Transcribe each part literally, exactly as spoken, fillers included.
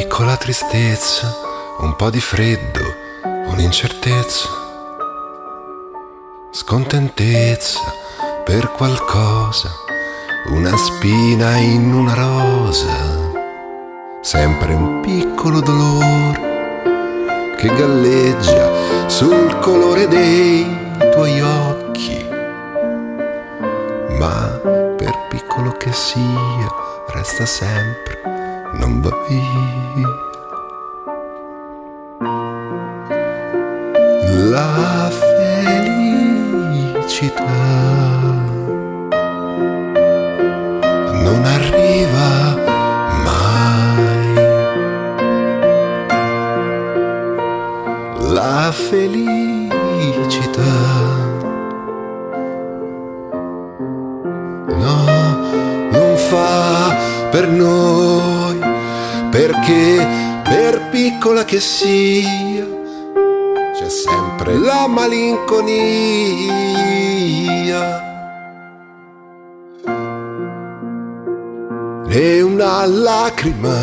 piccola tristezza, un po' di freddo, un'incertezza, scontentezza per qualcosa, una spina in una rosa, sempre un piccolo dolore che galleggia sul colore dei tuoi occhi, ma per piccolo che sia resta sempre, non va via. La felicità non arriva mai. La felicità no, non fa per noi, perché per piccola che sia c'è sempre la malinconia e una lacrima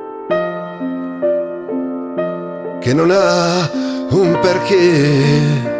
che non ha un perché.